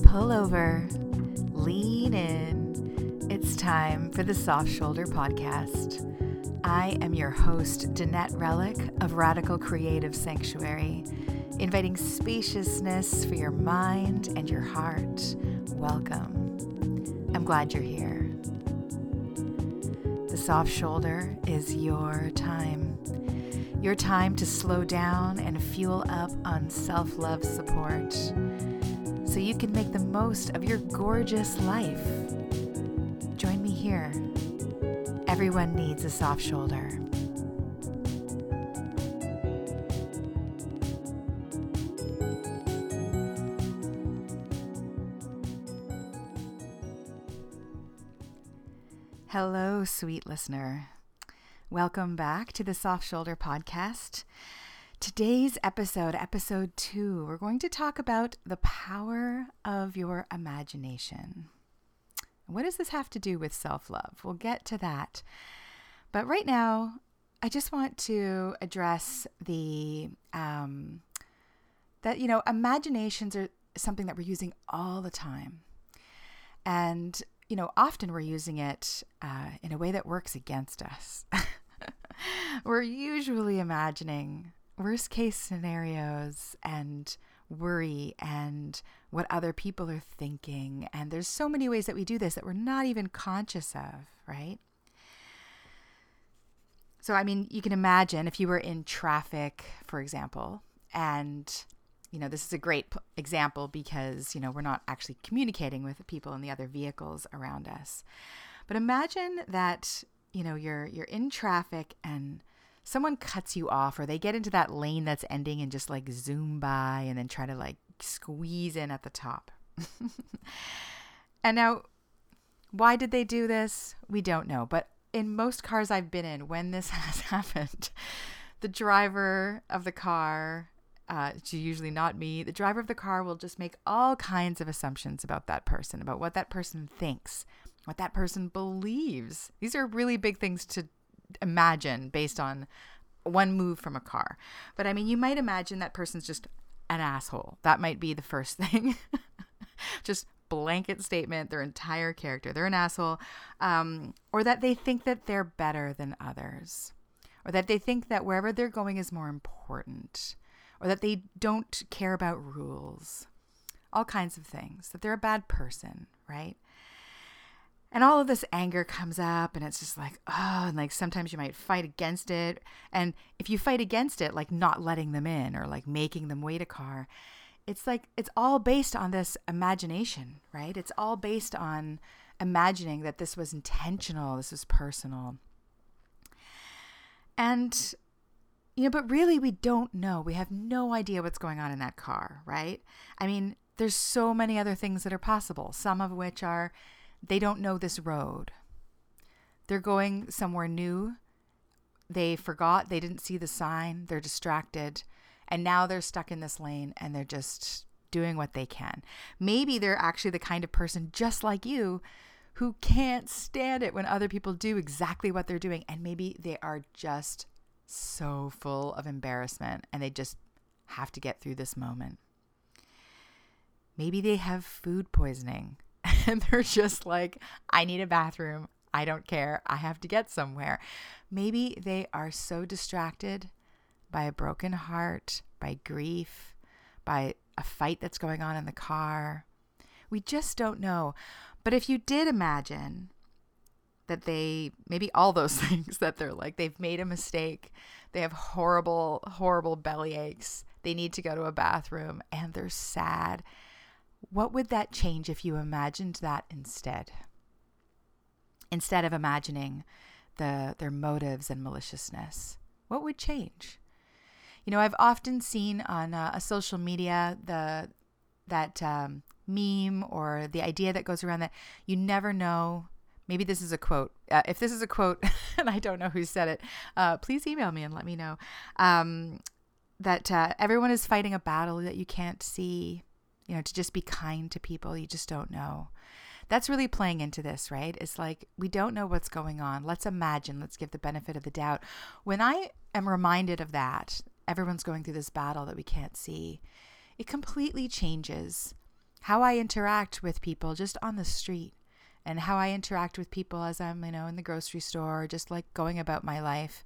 Pull over, lean in. It's time for the Soft Shoulder Podcast. I am your host, Danette Relic of Radical Creative Sanctuary, inviting spaciousness for your mind and your heart. Welcome. I'm glad you're here. The Soft Shoulder is your time. Your time to slow down and fuel up on self-love support so you can make the most of your gorgeous life. Join me here. Everyone needs a soft shoulder. Hello, sweet listener. Welcome back to the Soft Shoulder Podcast. Today's episode 2, we're going to talk about the power of your imagination. What does this have to do with self-love? We'll get to that. But right now, I just want to address imaginations are something that we're using all the time. And, often we're using it in a way that works against us. We're usually imagining worst case scenarios and worry and what other people are thinking. And there's so many ways that we do this that we're not even conscious of, right? So, you can imagine if you were in traffic, for example, and, this is a great example because, we're not actually communicating with the people in the other vehicles around us. But imagine that, you're in traffic and someone cuts you off, or they get into that lane that's ending and just zoom by and then try to squeeze in at the top. And now, why did they do this? We don't know. But in most cars I've been in, when this has happened, the driver of the car, it's usually not me, the driver of the car will just make all kinds of assumptions about that person, about what that person thinks, what that person believes. These are really big things to imagine based on one move from a car. But you might imagine that person's just an asshole. That might be the first thing. Just blanket statement, their entire character. They're an asshole. Or that they think that they're better than others. Or that they think that wherever they're going is more important. Or that they don't care about rules. All kinds of things. That they're a bad person, right? And all of this anger comes up and it's just and sometimes you might fight against it. And if you fight against it, not letting them in or making them wait a car, it's all based on this imagination, right? It's all based on imagining that this was intentional, this was personal. And, but really we don't know. We have no idea what's going on in that car, right? There's so many other things that are possible, some of which are they don't know this road. They're going somewhere new. They forgot. They didn't see the sign. They're distracted. And now they're stuck in this lane and they're just doing what they can. Maybe they're actually the kind of person just like you who can't stand it when other people do exactly what they're doing. And maybe they are just so full of embarrassment and they just have to get through this moment. Maybe they have food poisoning. And they're just I need a bathroom. I don't care. I have to get somewhere. Maybe they are so distracted by a broken heart, by grief, by a fight that's going on in the car. We just don't know. But if you did imagine that maybe all those things that they're they've made a mistake, they have horrible, horrible belly aches, they need to go to a bathroom, and they're sad. What would that change if you imagined that instead? Instead of imagining their motives and maliciousness, what would change? I've often seen on a social media that meme or the idea that goes around that you never know. Maybe this is a quote. If this is a quote and I don't know who said it, please email me and let me know. That everyone is fighting a battle that you can't see. To just be kind to people you just don't know. That's really playing into this, right? It's we don't know what's going on. Let's imagine, let's give the benefit of the doubt. When I am reminded of that, everyone's going through this battle that we can't see, it completely changes how I interact with people just on the street, and how I interact with people as I'm, in the grocery store, just like going about my life.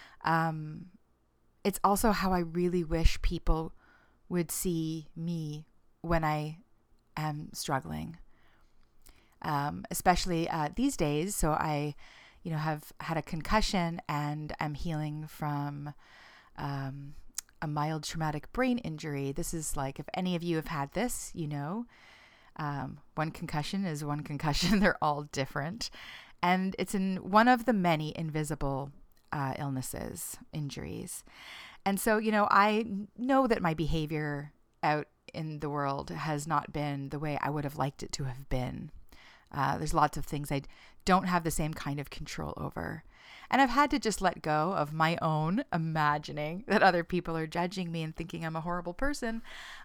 It's also how I really wish people would see me when I am struggling, especially these days. So I, have had a concussion, and I'm healing from a mild traumatic brain injury. This is like, if any of you have had this, one concussion is one concussion. They're all different. And it's in one of the many invisible illnesses, injuries. And so, I know that my behavior out in the world has not been the way I would have liked it to have been. There's lots of things I don't have the same kind of control over. And I've had to just let go of my own imagining that other people are judging me and thinking I'm a horrible person,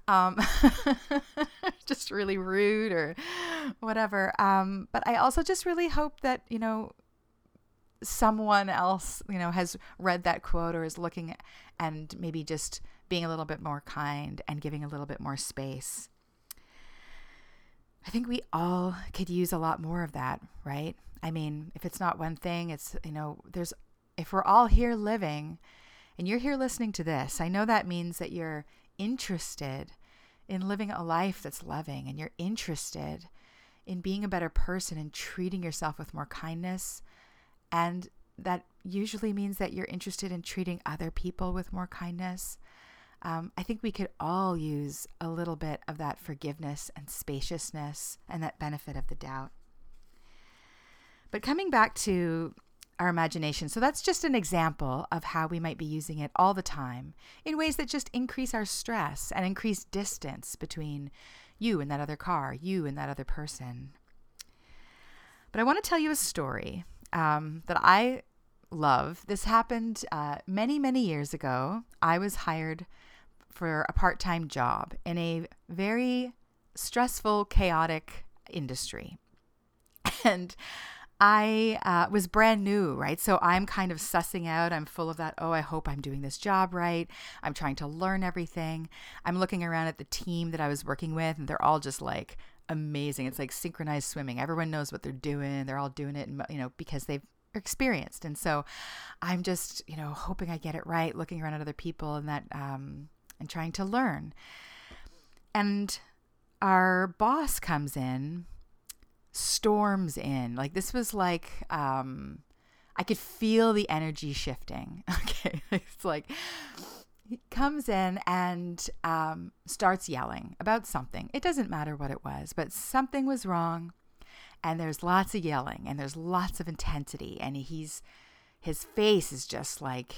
just really rude or whatever. But I also just really hope that, someone else, has read that quote or is looking and maybe just being a little bit more kind and giving a little bit more space. I think we all could use a lot more of that, right? I mean, if it's not one thing, it's, if we're all here living and you're here listening to this, I know that means that you're interested in living a life that's loving, and you're interested in being a better person and treating yourself with more kindness. And that usually means that you're interested in treating other people with more kindness. I think we could all use a little bit of that forgiveness and spaciousness and that benefit of the doubt. But coming back to our imagination, so that's just an example of how we might be using it all the time in ways that just increase our stress and increase distance between you and that other car, you and that other person. But I want to tell you a story that I love. This happened many, many years ago. I was hired for a part-time job in a very stressful, chaotic industry. And I was brand new, right? So I'm kind of sussing out. I'm full of that, I hope I'm doing this job right. I'm trying to learn everything. I'm looking around at the team that I was working with, and they're all just like amazing. It's like synchronized swimming. Everyone knows what they're doing. They're all doing it, because they've experienced. And so I'm just, hoping I get it right, looking around at other people and that, and trying to learn. And our boss comes in, storms in. Like, this was like, I could feel the energy shifting. Okay. It's like, he comes in and starts yelling about something. It doesn't matter what it was, but something was wrong. And there's lots of yelling and there's lots of intensity. And his face is just like,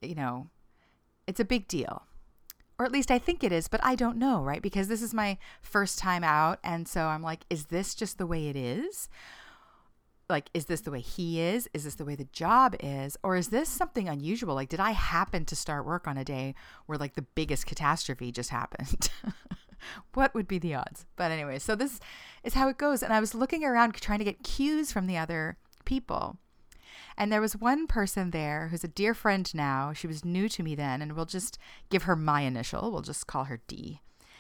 it's a big deal. Or at least I think it is, but I don't know, right? Because this is my first time out. And so I'm like, is this just the way it is? Like, is this the way he is? Is this the way the job is? Or is this something unusual? Like, did I happen to start work on a day where like the biggest catastrophe just happened? What would be the odds? But anyway, so this is how it goes. And I was looking around trying to get cues from the other people. And there was one person there who's a dear friend now. She was new to me then, and we'll just give her my initial. We'll just call her D.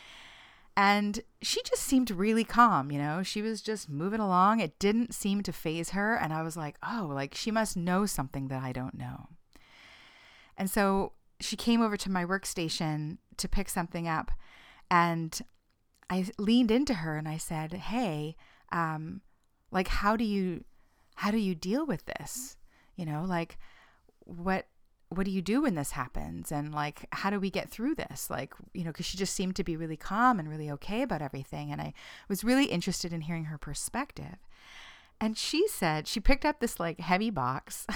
And she just seemed really calm, She was just moving along. It didn't seem to faze her. And I was like, she must know something that I don't know. And so she came over to my workstation to pick something up. And I leaned into her and I said, hey, how do you deal with this? What do you do when this happens? And like, how do we get through this? Like, because she just seemed to be really calm and really okay about everything. And I was really interested in hearing her perspective. And she said, she picked up this like heavy box.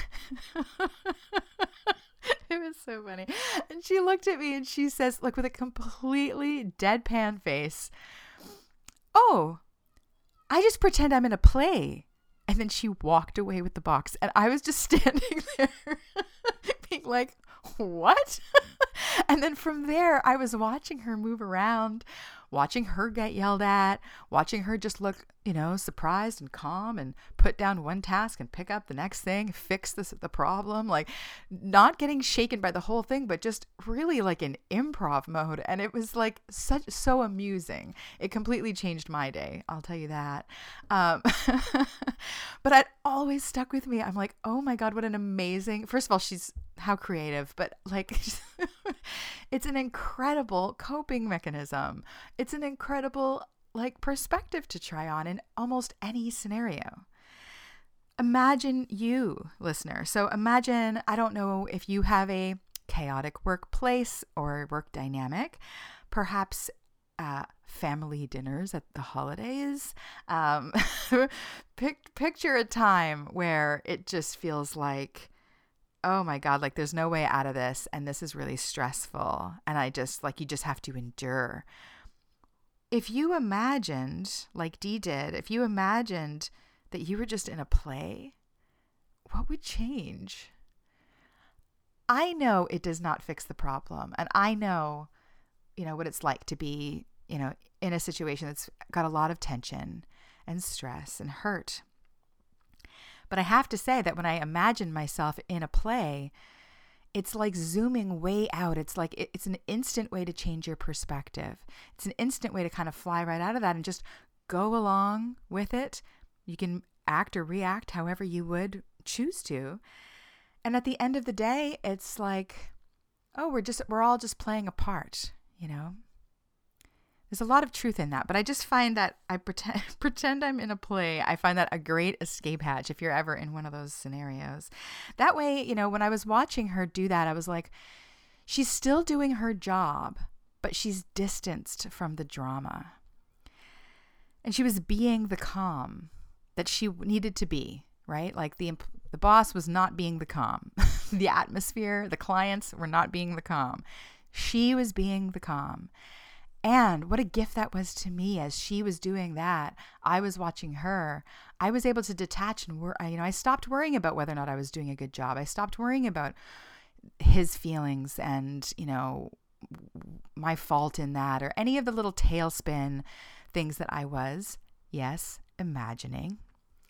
It was so funny. And she looked at me and she says, with a completely deadpan face, "Oh, I just pretend I'm in a play." And then she walked away with the box. And I was just standing there being like, what? And then from there, I was watching her move around, watching her get yelled at, watching her just look, surprised and calm and put down one task and pick up the next thing, fix the problem, like not getting shaken by the whole thing, but just really like in improv mode. And it was like so amusing. It completely changed my day. I'll tell you that. But it always stuck with me. I'm like, oh my God, what an amazing, first of all, how creative, but like, it's an incredible coping mechanism. It's an incredible like perspective to try on in almost any scenario. Imagine you, listener. So imagine, I don't know if you have a chaotic workplace or work dynamic, perhaps family dinners at the holidays. Picture a time where it just feels like, oh my God, like there's no way out of this. And this is really stressful. And you just have to endure. If you imagined, like Dee did, if you imagined that you were just in a play, what would change? I know it does not fix the problem. And I know, what it's like to be, in a situation that's got a lot of tension and stress and hurt. But I have to say that when I imagine myself in a play, it's like zooming way out. It's like it's an instant way to change your perspective. It's an instant way to kind of fly right out of that and just go along with it. You can act or react however you would choose to. And at the end of the day, it's like, oh, we're all just playing a part, There's a lot of truth in that, but I just find that I pretend I'm in a play. I find that a great escape hatch if you're ever in one of those scenarios. That way, when I was watching her do that, I was like, she's still doing her job, but she's distanced from the drama. And she was being the calm that she needed to be, right? Like the boss was not being the calm. The atmosphere, the clients were not being the calm. She was being the calm. And what a gift that was to me as she was doing that. I was watching her. I was able to detach and I stopped worrying about whether or not I was doing a good job. I stopped worrying about his feelings and, my fault in that or any of the little tailspin things that I was, yes, imagining.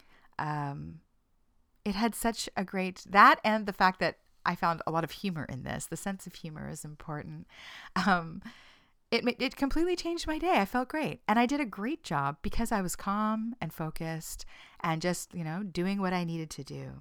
It had such a that and the fact that I found a lot of humor in this. The sense of humor is important. It completely changed my day. I felt great. And I did a great job because I was calm and focused and just, doing what I needed to do.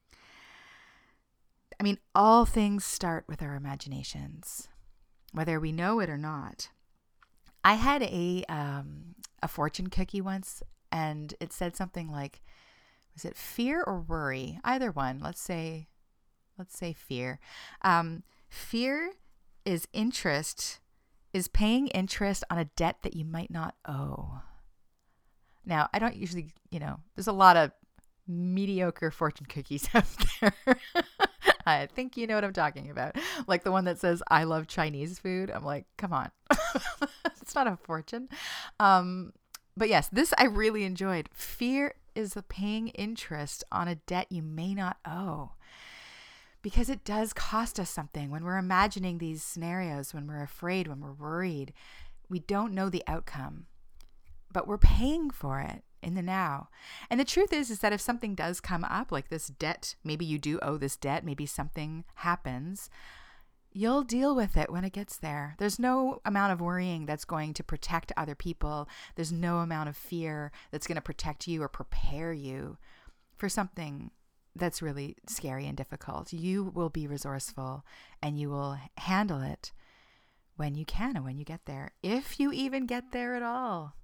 I mean, all things start with our imaginations, whether we know it or not. I had a fortune cookie once, and it said something like, was it fear or worry? Either one. Let's say fear. Fear is paying interest on a debt that you might not owe. Now, I don't usually, there's a lot of mediocre fortune cookies out there. I think you know what I'm talking about. Like the one that says, I love Chinese food. I'm like, come on. It's not a fortune. But yes, this I really enjoyed. Fear is the paying interest on a debt you may not owe. Because it does cost us something when we're imagining these scenarios, when we're afraid, when we're worried. We don't know the outcome, but we're paying for it in the now. And the truth is that if something does come up, like this debt, maybe you do owe this debt, maybe something happens, you'll deal with it when it gets there. There's no amount of worrying that's going to protect other people. There's no amount of fear that's going to protect you or prepare you for something that's really scary and difficult. You will be resourceful and you will handle it when you can and when you get there, if you even get there at all.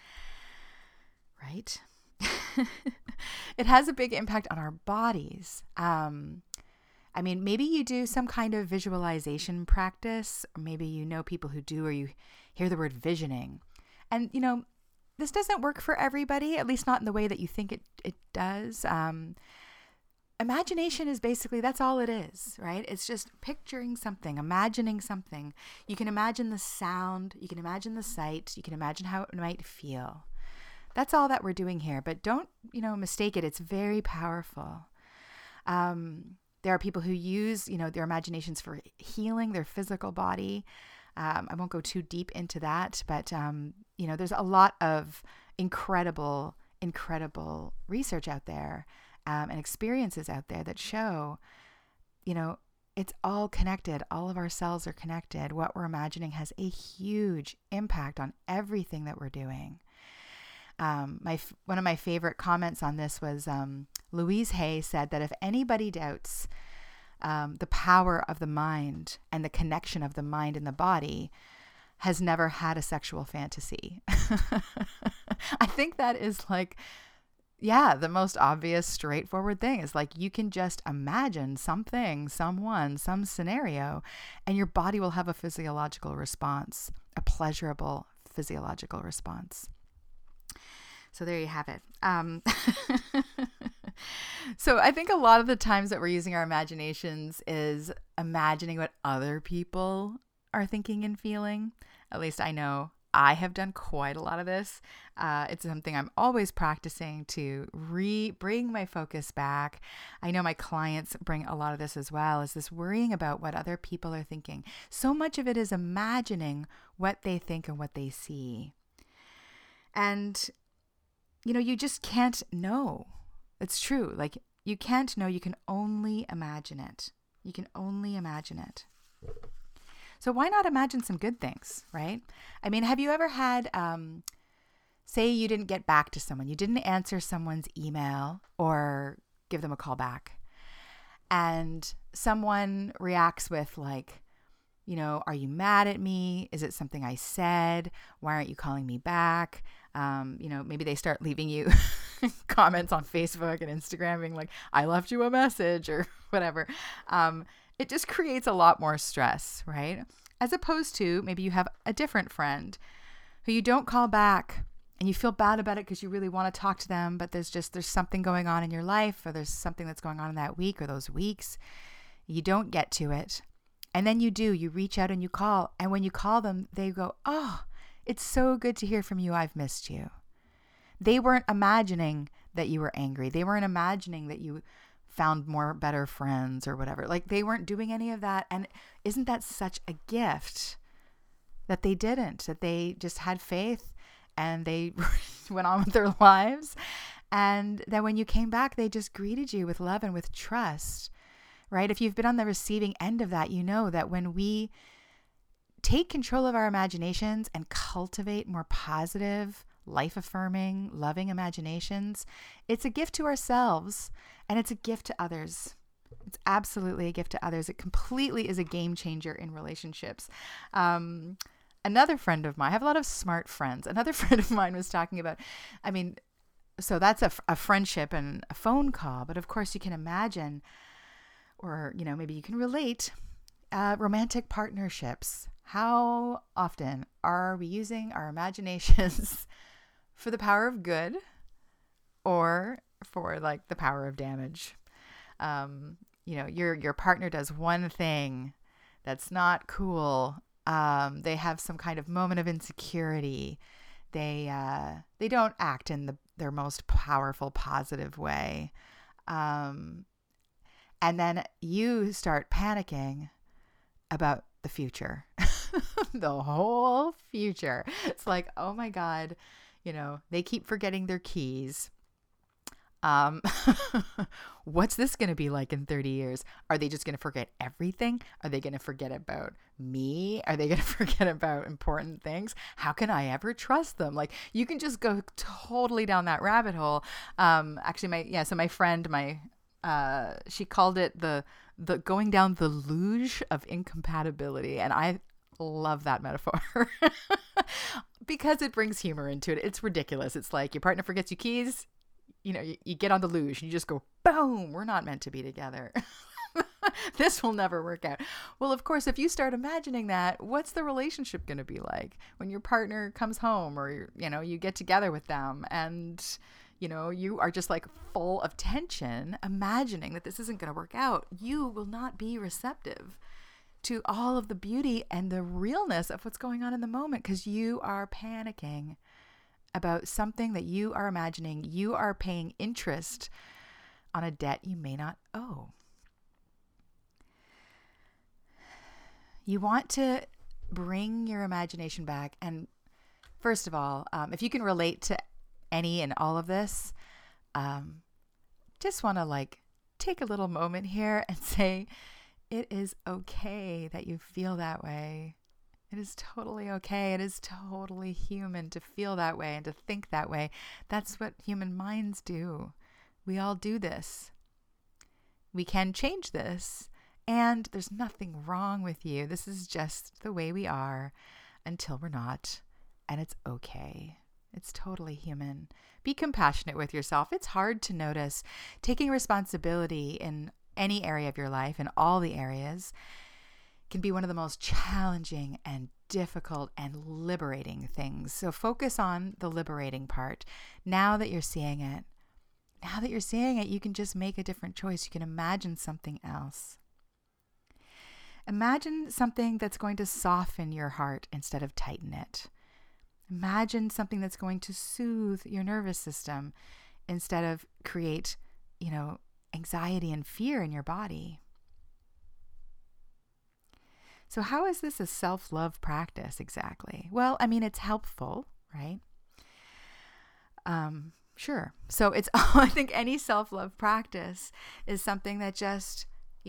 Right? It has a big impact on our bodies. Maybe you do some kind of visualization practice, or maybe people who do, or you hear the word visioning. And, this doesn't work for everybody, at least not in the way that you think it does. Imagination is basically, that's all it is, right? It's just picturing something, imagining something. You can imagine the sound, you can imagine the sight, you can imagine how it might feel. That's all that we're doing here, but don't, mistake it. It's very powerful. There are people who use, their imaginations for healing their physical body. I won't go too deep into that, but, there's a lot of incredible incredible research out there and experiences out there that show, it's all connected. All of our cells are connected. What we're imagining has a huge impact on everything that we're doing. One of my favorite comments on this was Louise Hay said that if anybody doubts the power of the mind and the connection of the mind and the body, has never had a sexual fantasy. I think that is the most obvious, straightforward thing is you can just imagine something, someone, some scenario, and your body will have a physiological response, a pleasurable physiological response. So there you have it. So I think a lot of the times that we're using our imaginations is imagining what other people are thinking and feeling. At least I know I have done quite a lot of this. It's something I'm always practicing to bring my focus back. I know my clients bring a lot of this as well, is this worrying about what other people are thinking. So much of it is imagining what they think and what they see. And, you just can't know. It's true. You can't know. You can only imagine it. You can only imagine it. So why not imagine some good things, right? I mean, have you ever had, say you didn't get back to someone, you didn't answer someone's email or give them a call back, and someone reacts with are you mad at me? Is it something I said? Why aren't you calling me back? Maybe they start leaving you comments on Facebook and Instagram being I left you a message or whatever. It just creates a lot more stress, right? As opposed to maybe you have a different friend who you don't call back and you feel bad about it because you really want to talk to them, but there's something going on in your life, or there's something that's going on in that week or those weeks. You don't get to it. And then you reach out and you call. And when you call them, they go, "Oh, it's so good to hear from you. I've missed you." They weren't imagining that you were angry. They weren't imagining that you found more better friends or whatever. They weren't doing any of that. And isn't that such a gift that they didn't, that they just had faith and they went on with their lives. And that when you came back, they just greeted you with love and with trust, right? If you've been on the receiving end of that, you know that when we take control of our imaginations and cultivate more positive, life-affirming, loving imaginations, it's a gift to ourselves and it's a gift to others. It's absolutely a gift to others. It completely is a game changer in relationships. Another friend of mine, I have a lot of smart friends. Another friend of mine was talking about, so that's a friendship and a phone call. But of course you can imagine, or, maybe you can relate, romantic partnerships. How often are we using our imaginations for the power of good or for the power of damage? Your partner does one thing that's not cool. They have some kind of moment of insecurity. They don't act in their most powerful, positive way. And then you start panicking about the future, the whole future. It's oh my God, they keep forgetting their keys. What's this going to be like in 30 years? Are they just going to forget everything? Are they going to forget about me? Are they going to forget about important things? How can I ever trust them? You can just go totally down that rabbit hole. So my friend, she called it the going down the luge of incompatibility. And I love that metaphor because it brings humor into it. It's ridiculous. It's your partner forgets your keys. You get on the luge and you just go, boom, we're not meant to be together. This will never work out. Well, of course, if you start imagining that, what's the relationship going to be like when your partner comes home or, you get together with them and, you are just full of tension, imagining that this isn't going to work out? You will not be receptive to all of the beauty and the realness of what's going on in the moment because you are panicking about something that you are imagining. You are paying interest on a debt you may not owe. You want to bring your imagination back. And first of all, if you can relate to any and all of this, just want to like take a little moment here and say, it is okay that you feel that way. It is totally okay. It is totally human to feel that way and to think that way. That's what human minds do. We all do this. We can change this, and there's nothing wrong with you. This is just the way we are until we're not, and it's okay. It's totally human. Be compassionate with yourself. It's hard to notice. Taking responsibility in any area of your life, in all the areas, can be one of the most challenging and difficult and liberating things. So focus on the liberating part. Now that you're seeing it, you can just make a different choice. You can imagine something else. Imagine something that's going to soften your heart instead of tighten it. Imagine something that's going to soothe your nervous system instead of create, anxiety and fear in your body. So how is this a self-love practice exactly? Well, it's helpful, right? Sure. So it's, I think any self-love practice is something that just,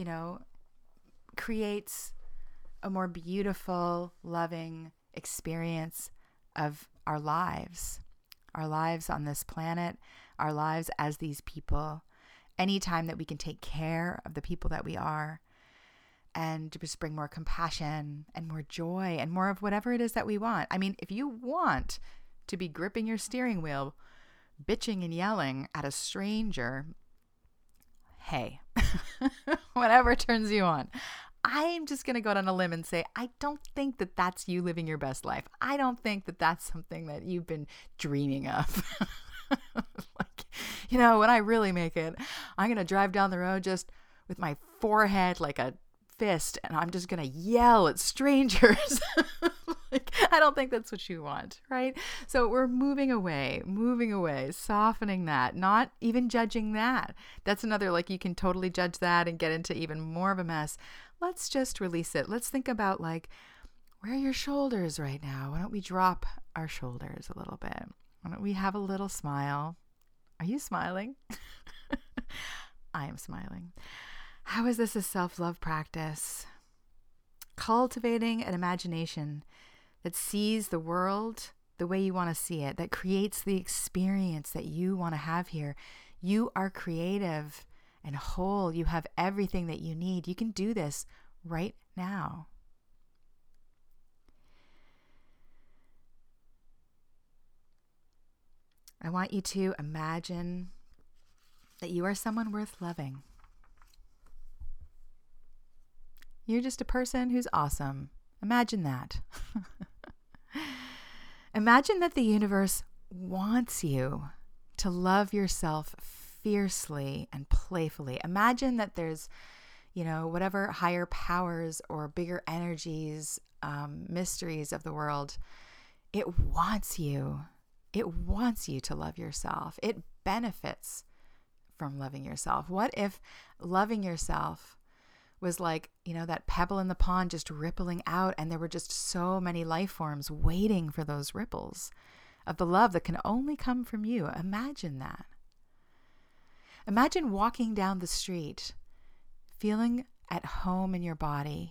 creates a more beautiful, loving experience of our lives on this planet, our lives as these people. Anytime that we can take care of the people that we are and just bring more compassion and more joy and more of whatever it is that we want. If you want to be gripping your steering wheel, bitching and yelling at a stranger, hey, whatever turns you on. I'm just going to go down a limb and say, I don't think that that's you living your best life. I don't think that that's something that you've been dreaming of. When I really make it, I'm going to drive down the road just with my forehead like a fist, and I'm just going to yell at strangers. I don't think that's what you want, right? So we're moving away, softening that, not even judging that. That's another, you can totally judge that and get into even more of a mess. Let's just release it. Let's think about where are your shoulders right now? Why don't we drop our shoulders a little bit? Why don't we have a little smile? Are you smiling? I am smiling. How is this a self-love practice? Cultivating an imagination that sees the world the way you want to see it, that creates the experience that you want to have here. You are creative and whole. You have everything that you need. You can do this right now. I want you to imagine that you are someone worth loving. You're just a person who's awesome. Imagine that. Imagine that the universe wants you to love yourself fiercely and playfully. Imagine that there's, whatever higher powers or bigger energies, mysteries of the world, it wants you. It wants you to love yourself. It benefits from loving yourself. What if loving yourself was that pebble in the pond just rippling out, and there were just so many life forms waiting for those ripples of the love that can only come from you. Imagine that. Imagine walking down the street, feeling at home in your body,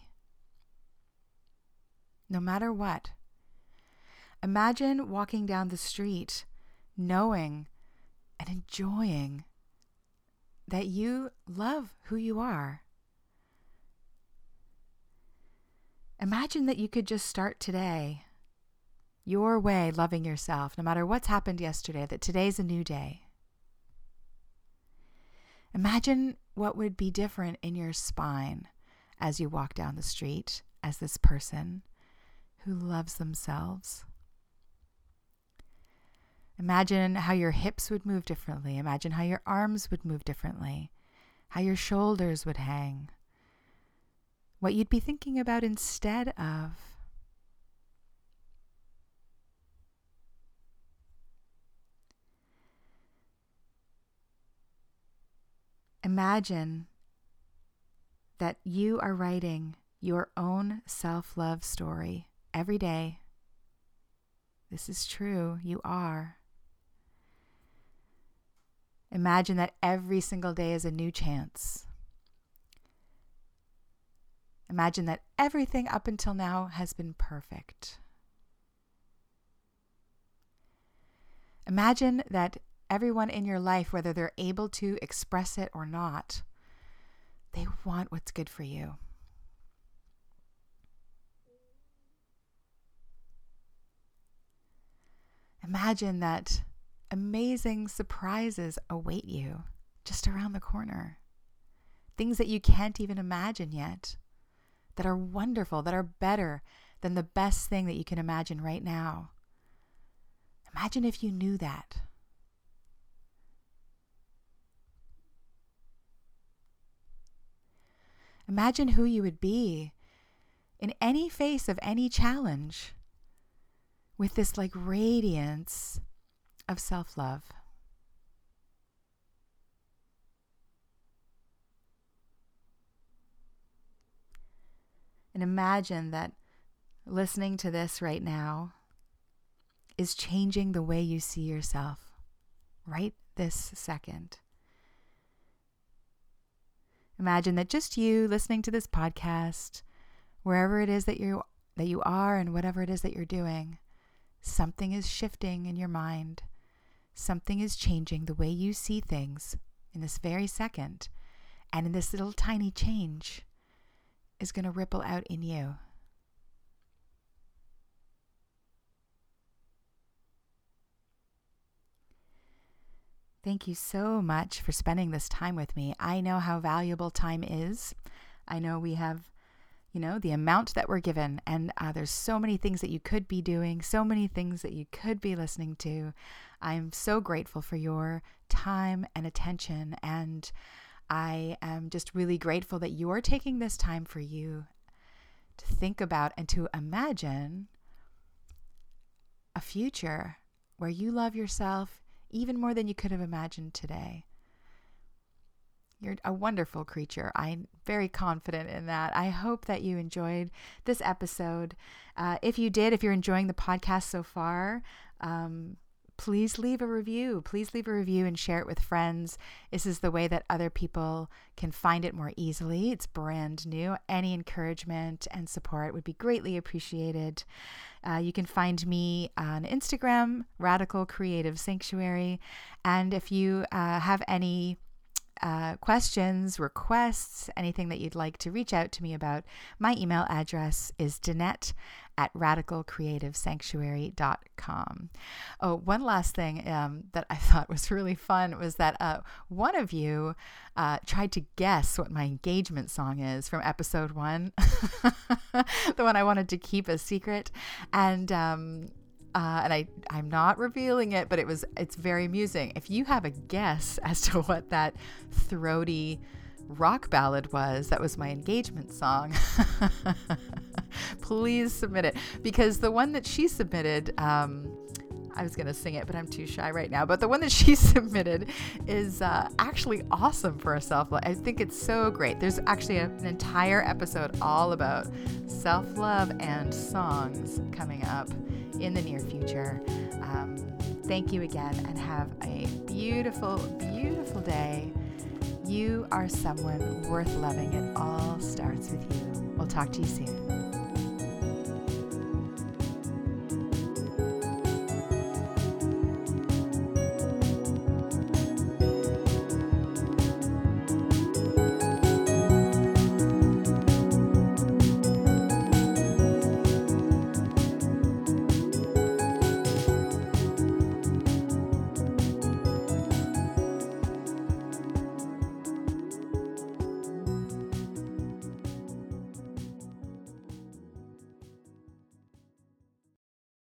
no matter what. Imagine walking down the street, knowing and enjoying that you love who you are. Imagine that you could just start today, your way, loving yourself, no matter what's happened yesterday, that today's a new day. Imagine what would be different in your spine as you walk down the street as this person who loves themselves. Imagine how your hips would move differently. Imagine how your arms would move differently, how your shoulders would hang. What you'd be thinking about instead of. Imagine that you are writing your own self-love story every day. This is true. You are. Imagine that every single day is a new chance. Imagine that everything up until now has been perfect. Imagine that everyone in your life, whether they're able to express it or not, they want what's good for you. Imagine that amazing surprises await you just around the corner. Things that you can't even imagine yet, that are wonderful, that are better than the best thing that you can imagine right now. Imagine if you knew that. Imagine who you would be in any face of any challenge with this like radiance of self-love. And imagine that listening to this right now is changing the way you see yourself right this second. Imagine that just you listening to this podcast, wherever it is that you are and whatever it is that you're doing, something is shifting in your mind. Something is changing the way you see things in this very second. And in this little tiny change is going to ripple out in you. Thank you so much for spending this time with me. I know how valuable time is. I know we have, the amount that we're given, and there's so many things that you could be doing, so many things that you could be listening to. I'm so grateful for your time and attention, and I am just really grateful that you're taking this time for you to think about and to imagine a future where you love yourself even more than you could have imagined today. You're a wonderful creature. I'm very confident in that. I hope that you enjoyed this episode. If you're enjoying the podcast so far, please leave a review. Please leave a review and share it with friends. This is the way that other people can find it more easily. It's brand new. Any encouragement and support would be greatly appreciated. You can find me on Instagram, Radical Creative Sanctuary. And if you have any questions, requests, anything that you'd like to reach out to me about, my email address is danette@radicalcreativesanctuary.com. Oh, one last thing that I thought was really fun was that one of you tried to guess what my engagement song is from episode 1, the one I wanted to keep a secret. And I'm not revealing it, but it's very amusing. If you have a guess as to what that throaty rock ballad was, that was my engagement song, please submit it. Because the one that she submitted, I was going to sing it, but I'm too shy right now. But the one that she submitted is actually awesome for a self-love. I think it's so great. There's actually an entire episode all about self-love and songs coming up in the near future. Thank you again, and have a beautiful, beautiful day. You are someone worth loving. It all starts with you. We'll talk to you soon.